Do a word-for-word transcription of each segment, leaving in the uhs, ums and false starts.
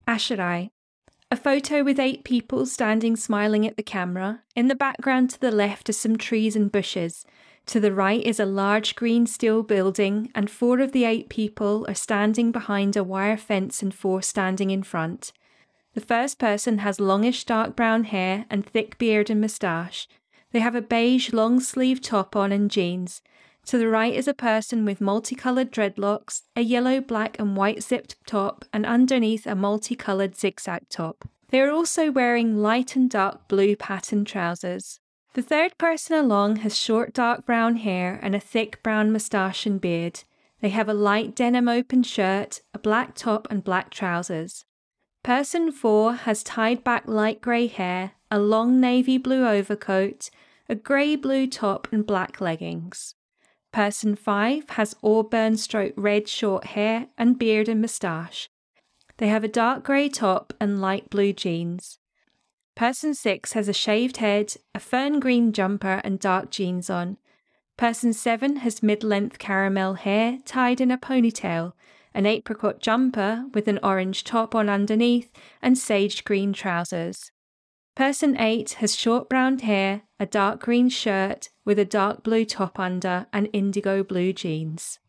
Asherai. A photo with eight people standing smiling at the camera. In the background to the left are some trees and bushes. To the right is a large green steel building, and four of the eight people are standing behind a wire fence and four standing in front. The first person has longish dark brown hair and thick beard and moustache. They have a beige long-sleeved top on and jeans. To the right is a person with multicoloured dreadlocks, a yellow, black and white zipped top, and underneath a multicoloured zigzag top. They are also wearing light and dark blue patterned trousers. The third person along has short dark brown hair and a thick brown moustache and beard. They have a light denim open shirt, a black top and black trousers. Person four has tied back light grey hair, a long navy blue overcoat, a grey-blue top and black leggings. Person five has auburn stroke red short hair and beard and moustache. They have a dark grey top and light blue jeans. Person six has a shaved head, a fern green jumper and dark jeans on. Person seven has mid-length caramel hair tied in a ponytail, an apricot jumper with an orange top on underneath and sage green trousers. Person eight has short brown hair, a dark green shirt with a dark blue top under and indigo blue jeans.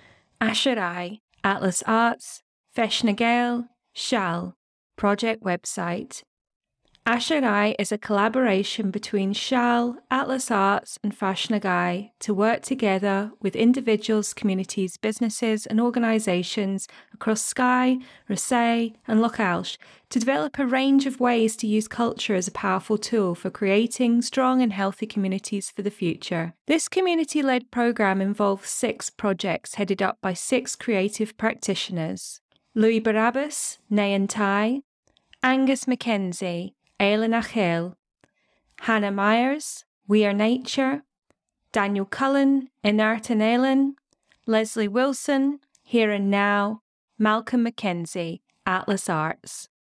Asherai, Atlas Arts, Feshnagal, Shal, project website. Asherai is a collaboration between Shal, Atlas Arts and Fashnagai to work together with individuals, communities, businesses and organisations across Skye, Roseau and Loch Alsh to develop a range of ways to use culture as a powerful tool for creating strong and healthy communities for the future. This community-led programme involves six projects headed up by six creative practitioners: Louis Barabbas, Nayan Tai, Angus Mackenzie, Aileen Achel, Hannah Myers, We Are Nature, Daniel Cullen, Inart and Aileen, Leslie Wilson, Here and Now, Malcolm Mackenzie, Atlas Arts.